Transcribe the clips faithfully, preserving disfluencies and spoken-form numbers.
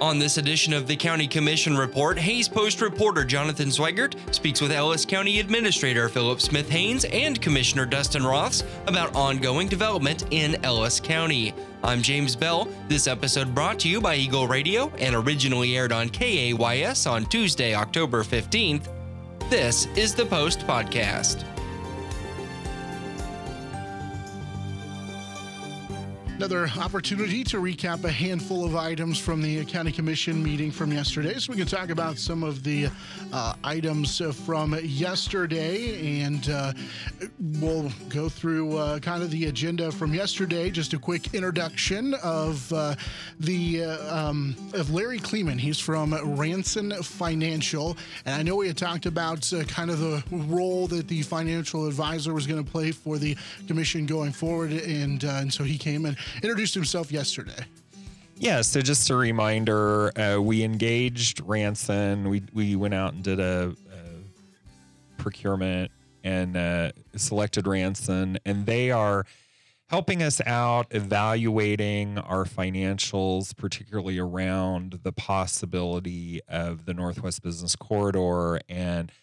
On this edition of the County Commission Report, Hays Post reporter Jonathan Zweigert speaks with Ellis County Administrator Philip Smith Haynes and Commissioner Dustin Roths about ongoing development in Ellis County. I'm James Bell. This episode brought to you by Eagle Radio and originally aired on K A Y S on Tuesday, October fifteenth. This is the Post Podcast. Another opportunity to recap a handful of items from the County Commission meeting from yesterday. So we can talk about some of the uh, items from yesterday, and uh, we'll go through uh, kind of the agenda from yesterday. Just a quick introduction of uh, the uh, um, of Larry Kleeman. He's from Ranson Financial, and I know we had talked about uh, kind of the role that the financial advisor was going to play for the commission going forward, and uh, and so he came and introduced himself yesterday. Yeah, so just a reminder, uh, we engaged Ranson. We we went out and did a, a procurement and uh, selected Ranson, and they are helping us out evaluating our financials, particularly around the possibility of the Northwest Business Corridor. And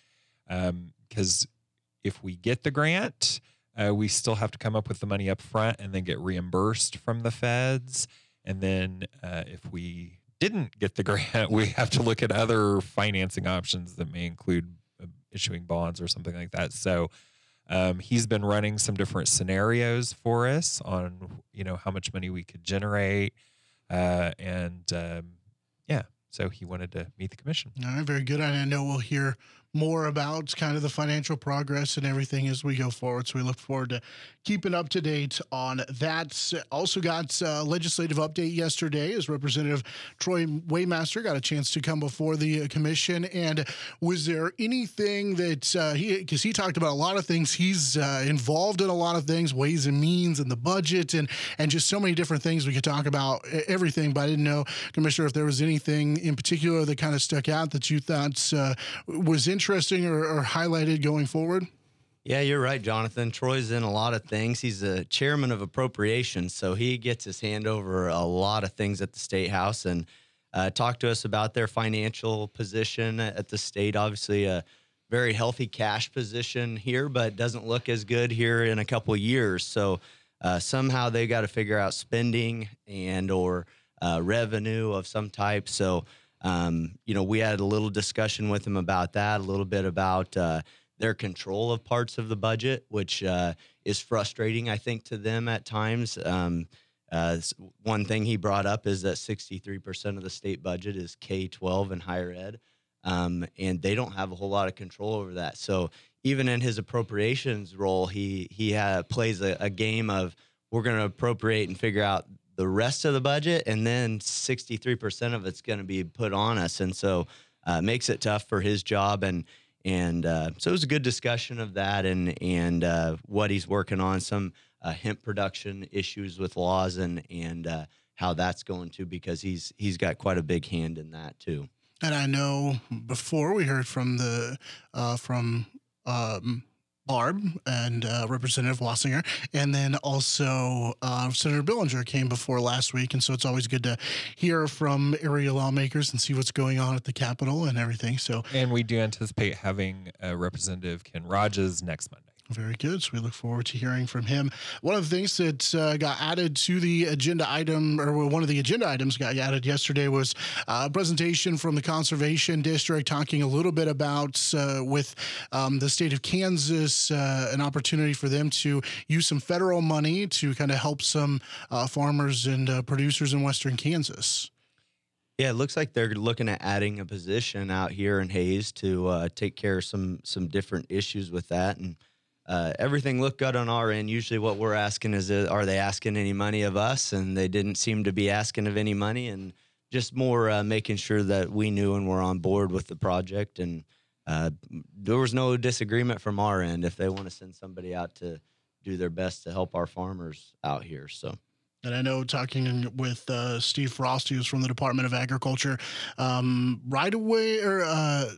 because um, if we get the grant, Uh, we still have to come up with the money up front and then get reimbursed from the feds. And then uh, if we didn't get the grant, we have to look at other financing options that may include uh, issuing bonds or something like that. So um, he's been running some different scenarios for us on, you know, how much money we could generate. Uh, and um, yeah, so he wanted to meet the commission. All right, very good. And I know we'll hear more about kind of the financial progress and everything as we go forward. So we look forward to keeping up to date on that. Also got a legislative update yesterday as Representative Troy Waymaster got a chance to come before the commission. And was there anything that uh, he, because he talked about a lot of things, he's uh, involved in a lot of things, ways and means and the budget and, and just so many different things we could talk about everything. But I didn't know, Commissioner, if there was anything in particular that kind of stuck out that you thought uh, was interesting interesting or, or highlighted going forward? Yeah, you're right, Jonathan. Troy's in a lot of things. He's a chairman of appropriations, so he gets his hand over a lot of things at the State House and uh, talked to us about their financial position at the state. Obviously, a very healthy cash position here, but doesn't look as good here in a couple of years. So uh, somehow they got to figure out spending and or uh, revenue of some type. So Um, you know, we had a little discussion with them about that, a little bit about uh, their control of parts of the budget, which uh, is frustrating, I think, to them at times. Um, uh, one thing he brought up is that sixty-three percent of the state budget is K twelve and higher ed, um, and they don't have a whole lot of control over that. So even in his appropriations role, he he uh, plays a, a game of we're going to appropriate and figure out the rest of the budget, and then sixty-three percent of it's going to be put on us. And so uh, it makes it tough for his job. And and uh, so it was a good discussion of that and and uh, what he's working on, some uh, hemp production issues with laws and and uh, how that's going to, because he's he's got quite a big hand in that too. And I know before we heard from the uh, from um, Barb and uh, Representative Wassinger, and then also uh, Senator Billinger came before last week, and so it's always good to hear from area lawmakers and see what's going on at the Capitol and everything. So, and we do anticipate having uh, Representative Ken Rogers next Monday. Very good. So we look forward to hearing from him. One of the things that uh, got added to the agenda item, or one of the agenda items got added yesterday, was uh, a presentation from the Conservation District talking a little bit about uh, with um, the state of Kansas, uh, an opportunity for them to use some federal money to kind of help some uh, farmers and uh, producers in Western Kansas. Yeah, it looks like they're looking at adding a position out here in Hays to uh, take care of some some different issues with that. And Uh, everything looked good on our end. Usually what we're asking is, uh, are they asking any money of us? And they didn't seem to be asking of any money, and just more uh, making sure that we knew and were on board with the project. And uh, there was no disagreement from our end if they want to send somebody out to do their best to help our farmers out here. So. And I know talking with uh, Steve Frost, who's from the Department of Agriculture, um, right away, or uh,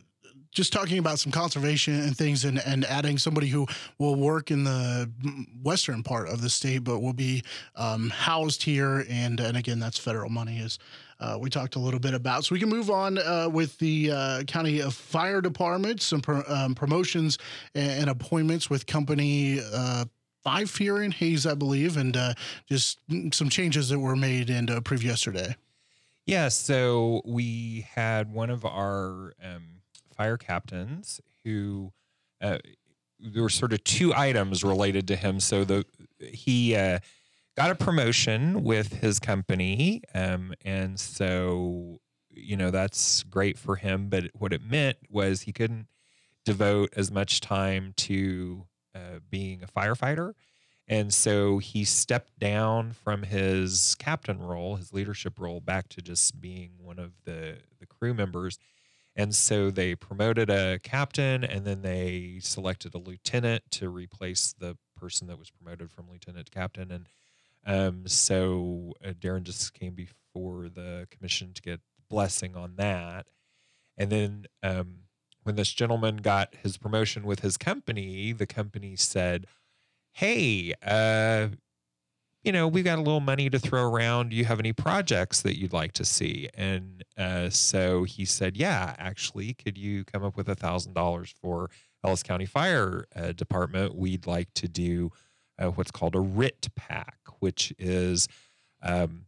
just talking about some conservation and things, and, and adding somebody who will work in the western part of the state, but will be um, housed here. And, and again, that's federal money, as uh, we talked a little bit about. So we can move on uh, with the uh, County Fire Department, some pro- um, promotions and, and appointments with company uh, five here in Hays, I believe, and uh, just some changes that were made and uh, approved yesterday. Yeah, so we had one of our um, fire captains who uh, there were sort of two items related to him. So the he uh, got a promotion with his company, um, and so you know that's great for him. But what it meant was he couldn't devote as much time to uh, being a firefighter. And so he stepped down from his captain role, his leadership role, back to just being one of the, the crew members. And so they promoted a captain, and then they selected a lieutenant to replace the person that was promoted from lieutenant to captain. And um, so uh, Darren just came before the commission to get blessing on that. And then um, when this gentleman got his promotion with his company, the company said, hey, uh, you know, we've got a little money to throw around. Do you have any projects that you'd like to see? And uh, so he said, yeah, actually, could you come up with a thousand dollars for Ellis County Fire uh, Department? We'd like to do uh, what's called a R I T pack, which is, um,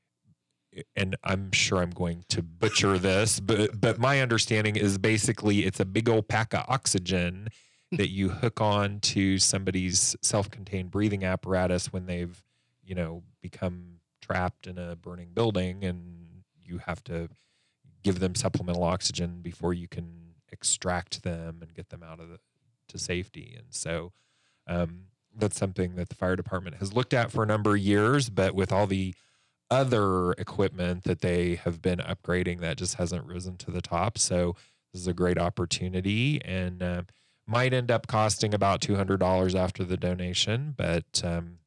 and I'm sure I'm going to butcher this, but but my understanding is basically it's a big old pack of oxygen that you hook on to somebody's self-contained breathing apparatus when they've, you know, become trapped in a burning building, and you have to give them supplemental oxygen before you can extract them and get them out of the, to safety. And so um, that's something that the fire department has looked at for a number of years, but with all the other equipment that they have been upgrading, that just hasn't risen to the top. So this is a great opportunity, and uh, might end up costing about two hundred dollars after the donation, but um,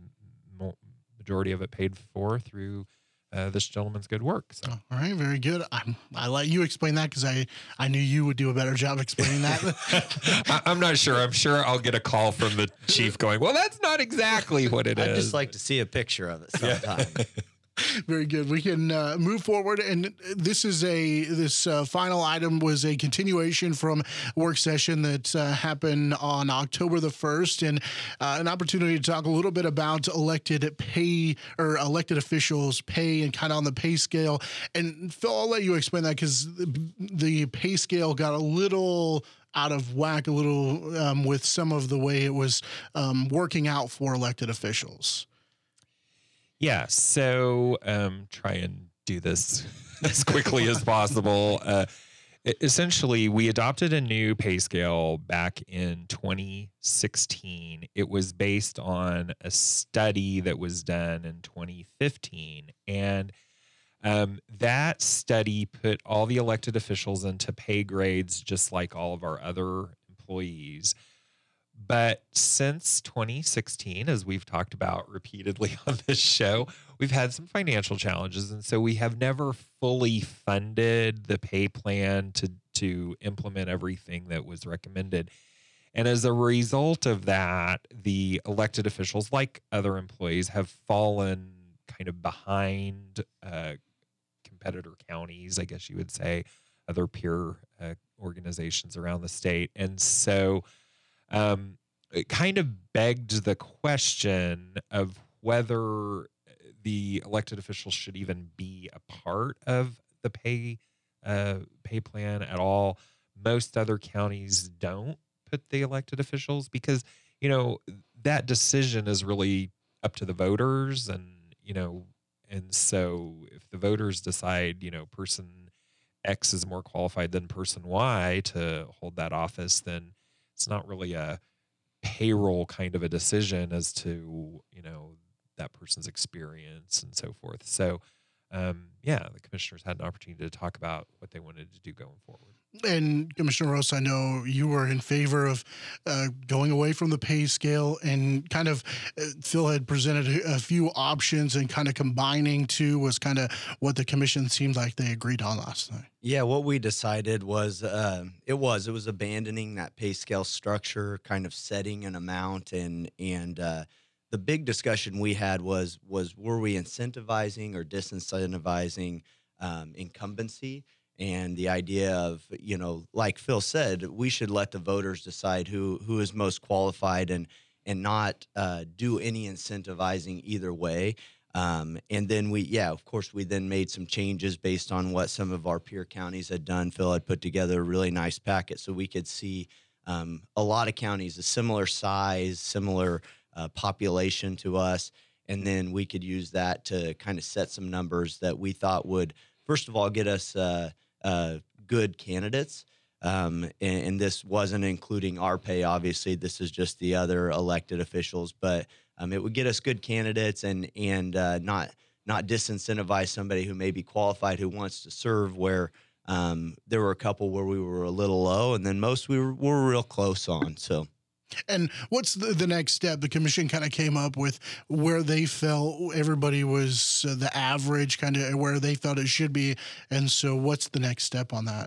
majority of it paid for through uh, this gentleman's good work. So. All right, very good. I'm, I let you explain that because I, I knew you would do a better job explaining that. I, I'm not sure. I'm sure I'll get a call from the chief going, well, that's not exactly what it I'd is. I'd just like to see a picture of it sometime. Yeah. Very good. We can uh, move forward, and this is a this uh, final item was a continuation from a work session that uh, happened on October the first, and uh, an opportunity to talk a little bit about elected pay or elected officials' pay and kind of on the pay scale. And Phil, I'll let you explain that because the, the pay scale got a little out of whack, a little um, with some of the way it was um, working out for elected officials. Yeah, so um, try and do this as quickly as possible. Uh, essentially, we adopted a new pay scale back in twenty sixteen. It was based on a study that was done in twenty fifteen. And um, that study put all the elected officials into pay grades just like all of our other employees. But since twenty sixteen, as we've talked about repeatedly on this show, we've had some financial challenges. And so we have never fully funded the pay plan to, to implement everything that was recommended. And as a result of that, the elected officials, like other employees, have fallen kind of behind uh, competitor counties, I guess you would say, other peer uh, organizations around the state. And so Um, it kind of begged the question of whether the elected officials should even be a part of the pay uh, pay plan at all. Most other counties don't put the elected officials because, you know, that decision is really up to the voters. And, you know, and so if the voters decide, you know, person X is more qualified than person Y to hold that office, then it's not really a payroll kind of a decision as to, you know, that person's experience and so forth. So um, yeah, the commissioners had an opportunity to talk about what they wanted to do going forward. And Commissioner Ross, I know you were in favor of uh, going away from the pay scale, and kind of uh, Phil had presented a, a few options, and kind of combining two was kind of what the commission seemed like they agreed on last night. Yeah, what we decided was uh, it was it was abandoning that pay scale structure, kind of setting an amount, and and uh, the big discussion we had was was were we incentivizing or disincentivizing um, incumbency? And the idea of, you know, like Phil said, we should let the voters decide who who is most qualified, and and not uh, do any incentivizing either way. Um, and then we, yeah, of course, we then made some changes based on what some of our peer counties had done. Phil had put together a really nice packet so we could see um, a lot of counties, a similar size, similar uh, population to us. And then we could use that to kind of set some numbers that we thought would, first of all, get us uh, uh, good candidates. Um, and, and this wasn't including our pay, obviously. This is just the other elected officials. But um, it would get us good candidates, and and uh, not not disincentivize somebody who may be qualified, who wants to serve, where um, there were a couple where we were a little low, and then most we were, were real close on. So. And what's the, the next step? The commission kind of came up with where they felt everybody was uh, the average, kind of where they thought it should be. And so what's the next step on that?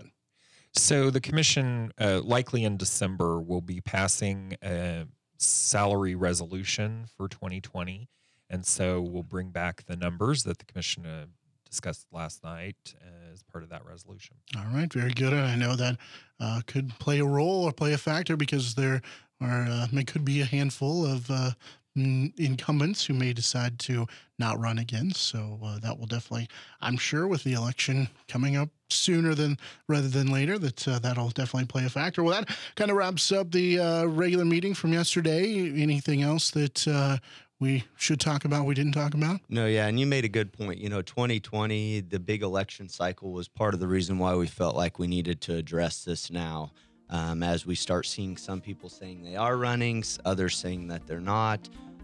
So the commission, uh, likely in December, will be passing a salary resolution for twenty twenty. And so we'll bring back the numbers that the commission uh, discussed last night uh, as part of that resolution. All right, very good. And I know that uh, could play a role or play a factor, because there are uh, there could be a handful of uh, incumbents who may decide to not run again. So uh, that will definitely, I'm sure, with the election coming up sooner than rather than later, that uh, that'll definitely play a factor. Well, that kind of wraps up the uh, regular meeting from yesterday. Anything else that uh, we should talk about, we didn't talk about? No, yeah, and you made a good point. You know, twenty twenty, the big election cycle, was part of the reason why we felt like we needed to address this now. Um, as we start seeing some people saying they are running, others saying that they're not,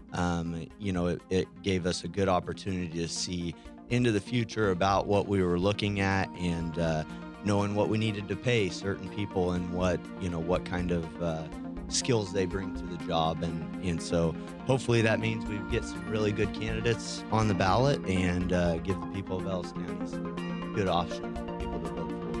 um, you know, it, it gave us a good opportunity to see into the future about what we were looking at, and uh, knowing what we needed to pay certain people, and what, you know, what kind of uh, skills they bring to the job. And, and so hopefully that means we get some really good candidates on the ballot, and uh, give the people of Ellis County some good options for people to vote for.